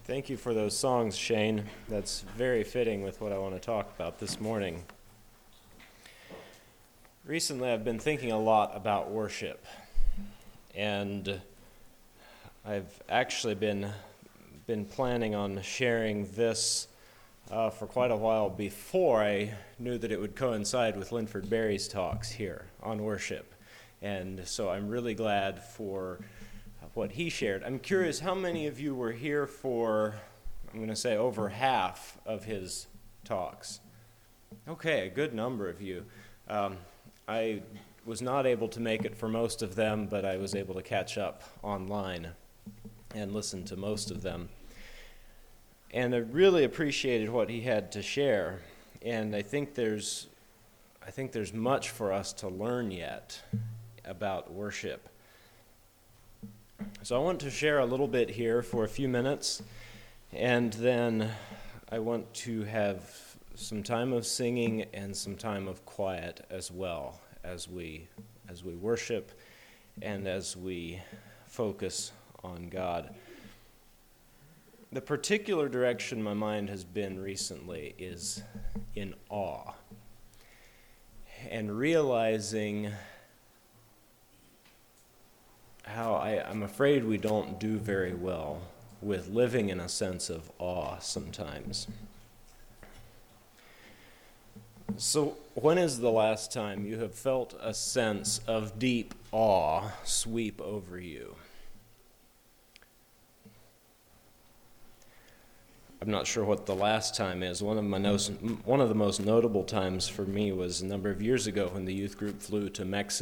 Thank you for those songs, Shane. That's very fitting with what I want to talk about this morning. Recently, I've been thinking a lot about worship, and I've actually been planning on sharing this for quite a while before I knew that it would coincide with Linford Berry's talks here on worship. And so I'm really glad for what he shared. I'm curious, how many of you were here for, I'm going to say, over half of his talks? Okay, a good number of you. I was not able to make it for most of them, but I was able to catch up online and listen to most of them. And I really appreciated what he had to share. And I think there's much for us to learn yet about worship. So I want to share a little bit here for a few minutes, and then I want to have some time of singing and some time of quiet as well as we worship and as we focus on God. The particular direction my mind has been recently is in awe and realizing how I'm afraid we don't do very well with living in a sense of awe sometimes. So when is the last time you have felt a sense of deep awe sweep over you? I'm not sure what the last time is. One of the most notable times for me was a number of years ago when the youth group flew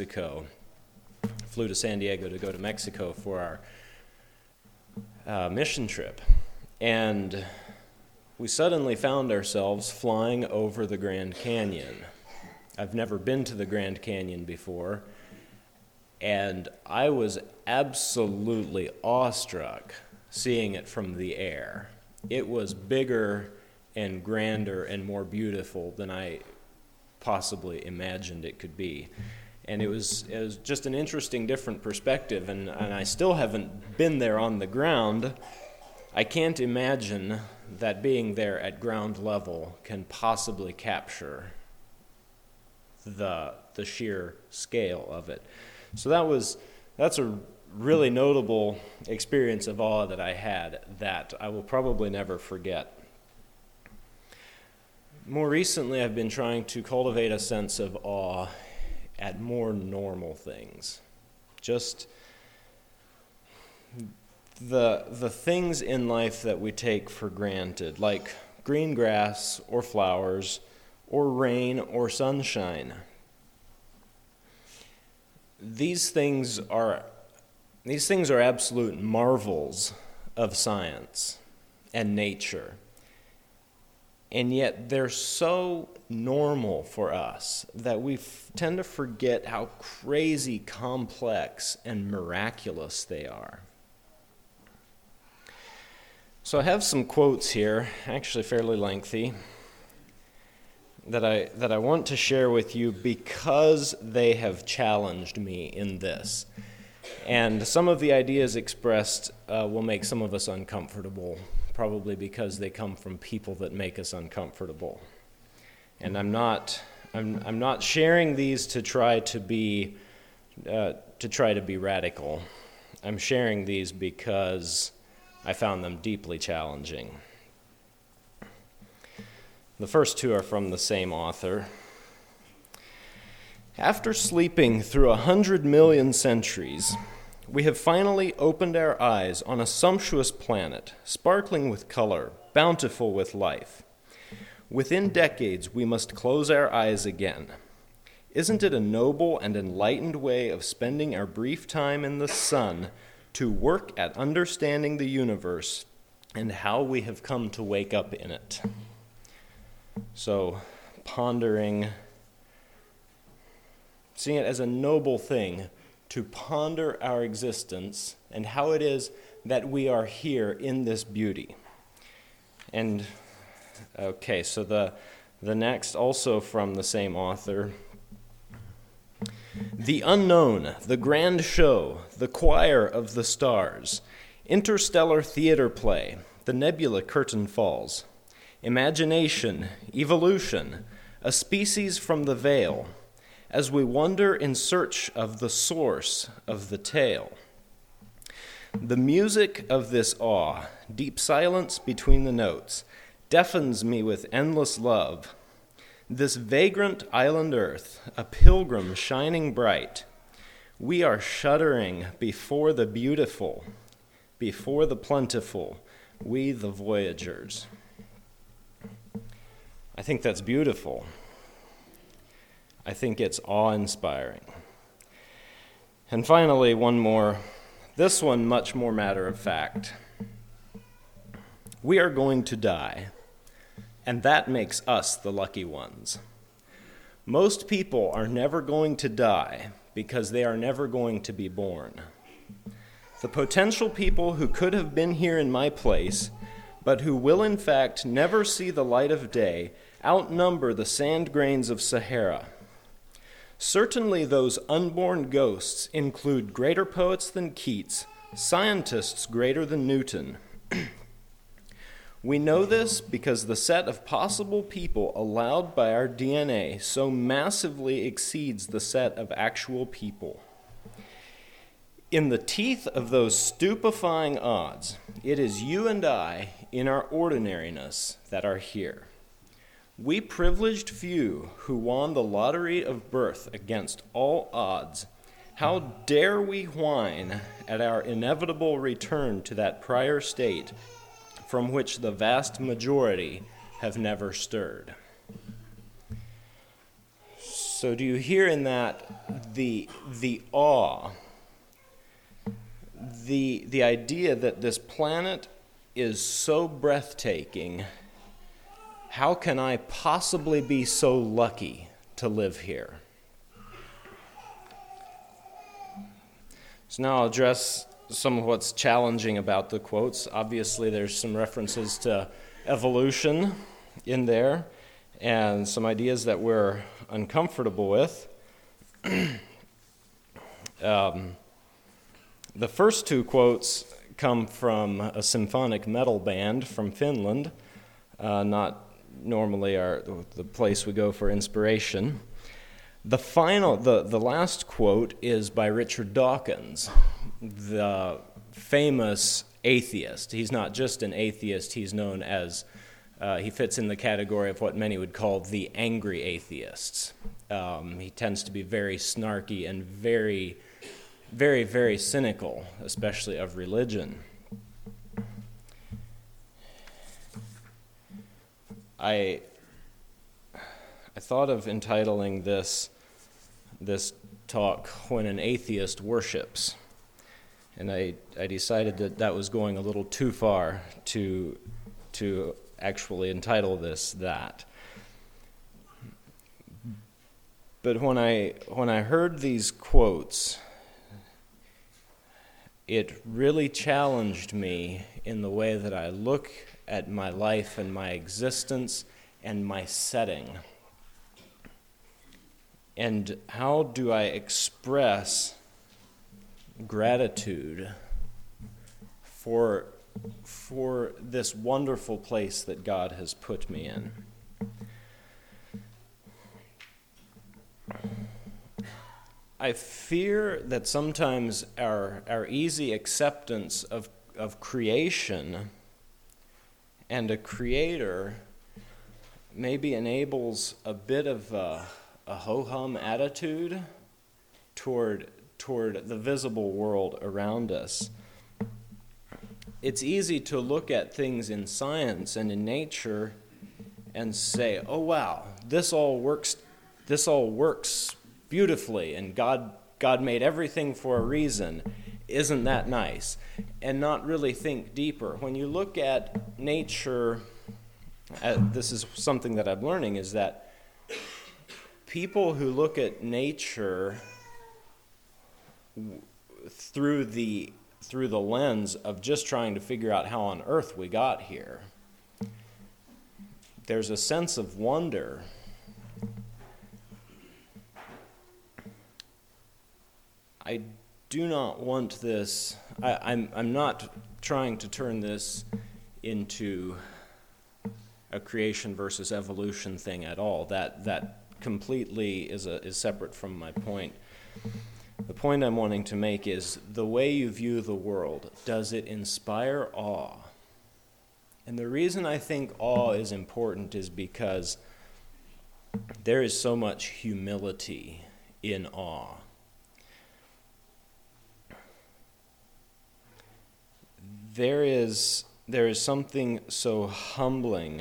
to San Diego to go to Mexico for our mission trip. And we suddenly found ourselves flying over the Grand Canyon. I've never been to the Grand Canyon before, and I was absolutely awestruck seeing it from the air. It was bigger and grander and more beautiful than I possibly imagined it could be. And it was just an interesting, different perspective, and I still haven't been there on the ground. I can't imagine that being there at ground level can possibly capture the sheer scale of it. So that's a really notable experience of awe that I had that I will probably never forget. More recently, I've been trying to cultivate a sense of awe at more normal things. Just the things in life that we take for granted, like green grass or flowers or rain or sunshine. These things are absolute marvels of science and nature. And yet they're so normal for us that we tend to forget how crazy complex and miraculous they are. So I have some quotes here, actually fairly lengthy, that I want to share with you because they have challenged me in this. And some of the ideas expressed will make some of us uncomfortable, probably because they come from people that make us uncomfortable. And I'm not sharing these to try to be radical. I'm sharing these because I found them deeply challenging. The first two are from the same author. After sleeping through 100 million centuries, we have finally opened our eyes on a sumptuous planet, sparkling with color, bountiful with life. Within decades, we must close our eyes again. Isn't it a noble and enlightened way of spending our brief time in the sun to work at understanding the universe and how we have come to wake up in it? So, pondering, seeing it as a noble thing to ponder our existence and how it is that we are here in this beauty. And, okay, so the next, also from the same author. The unknown, the grand show, the choir of the stars, interstellar theater play, the nebula curtain falls. Imagination, evolution, a species from the veil, as we wander in search of the source of the tale. The music of this awe, deep silence between the notes, deafens me with endless love. This vagrant island earth, a pilgrim shining bright, we are shuddering before the beautiful, before the plentiful, we the voyagers. I think that's beautiful. I think it's awe-inspiring. And finally, one more. This one much more matter of fact. We are going to die, and that makes us the lucky ones. Most people are never going to die because they are never going to be born. The potential people who could have been here in my place, but who will in fact never see the light of day, outnumber the sand grains of Sahara. Certainly those unborn ghosts include greater poets than Keats, scientists greater than Newton. We know this because the set of possible people allowed by our DNA so massively exceeds the set of actual people. In the teeth of those stupefying odds, it is you and I, in our ordinariness, that are here. We privileged few who won the lottery of birth against all odds, how dare we whine at our inevitable return to that prior state from which the vast majority have never stirred? So do you hear in that the awe, the idea that this planet is so breathtaking? How can I possibly be so lucky to live here? So now I'll address some of what's challenging about the quotes. Obviously, there's some references to evolution in there and some ideas that we're uncomfortable with. The first two quotes come from a symphonic metal band from Finland, not normally the place we go for inspiration. The last quote is by Richard Dawkins, the famous atheist. He's not just an atheist, he's known as, he fits in the category of what many would call the angry atheists. He tends to be very snarky and very, very, very cynical, especially of religion. I thought of entitling this talk "When an Atheist Worships," and I decided that was going a little too far to actually entitle this that. But when I heard these quotes, it really challenged me in the way that I look at my life and my existence and my setting. And how do I express gratitude for this wonderful place that God has put me in? I fear that sometimes our easy acceptance of creation and a creator maybe enables a bit of a ho-hum attitude toward the visible world around us. It's easy to look at things in science and in nature and say, "Oh wow, this all works beautifully, and God made everything for a reason. Isn't that nice?" And not really think deeper. When you look at nature, this is something that I'm learning, is that people who look at nature through the lens of just trying to figure out how on earth we got here, there's a sense of wonder. I do not want this, I'm not trying to turn this into a creation versus evolution thing at all. That completely is separate from my point. The point I'm wanting to make is the way you view the world, does it inspire awe? And the reason I think awe is important is because there is so much humility in awe. There is something so humbling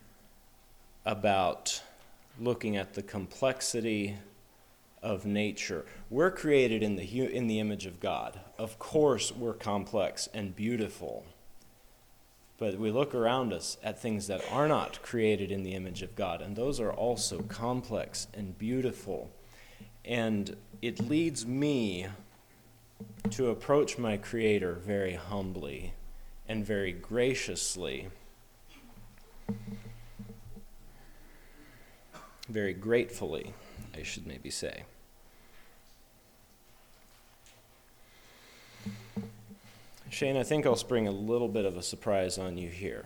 about looking at the complexity of nature. We're created in the image of God. Of course, we're complex and beautiful. But we look around us at things that are not created in the image of God, and those are also complex and beautiful. And it leads me to approach my Creator very humbly and very graciously, very gratefully, I should maybe say. Shane, I think I'll spring a little bit of a surprise on you here.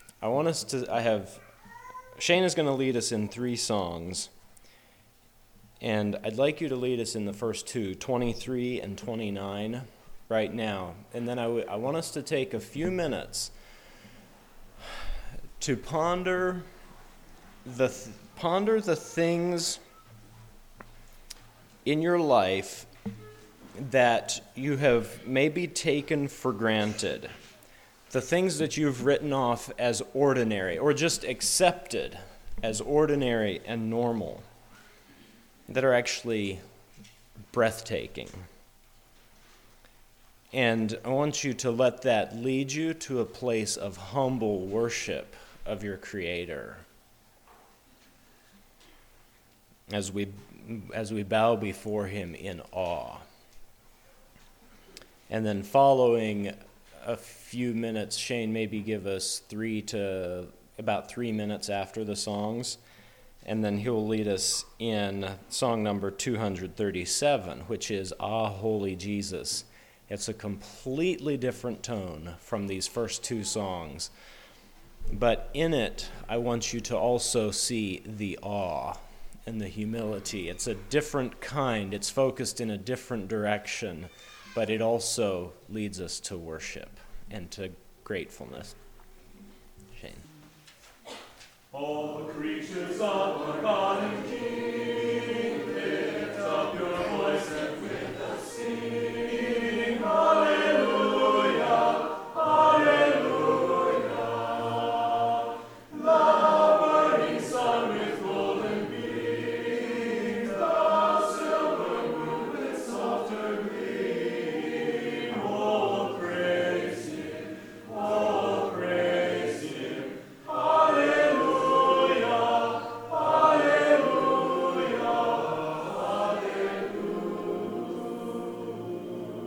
Shane is going to lead us in 3 songs, and I'd like you to lead us in the first 2, 23 and 29, right now. And then I want us to take a few minutes to ponder the things in your life that you have maybe taken for granted, the things that you've written off as ordinary or just accepted as ordinary and normal, that are actually breathtaking. And I want you to let that lead you to a place of humble worship of your Creator. As we bow before Him in awe. And then following a few minutes, Shane maybe give us about 3 minutes after the songs, and then he'll lead us in song number 237, which is Ah, Holy Jesus. It's a completely different tone from these first 2 songs, but in it, I want you to also see the awe and the humility. It's a different kind. It's focused in a different direction, but it also leads us to worship and to gratefulness. Shane. All the creatures of our God and King, lift up your voice and with us sing. Hallelujah, hallelujah. The burning sun with golden beams, the silver moon with softer gleam. Oh, praise Him, oh, praise Him. Hallelujah, hallelujah, hallelujah.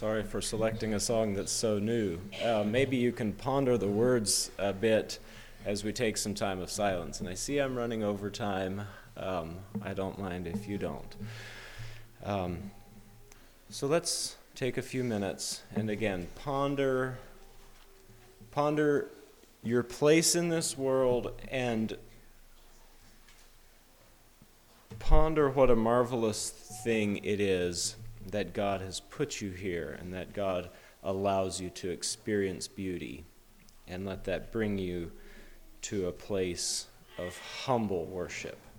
Sorry for selecting a song that's so new. Maybe you can ponder the words a bit as we take some time of silence. And I see I'm running over time. I don't mind if you don't. So let's take a few minutes and again ponder your place in this world and ponder what a marvelous thing it is that God has put you here and that God allows you to experience beauty, and let that bring you to a place of humble worship.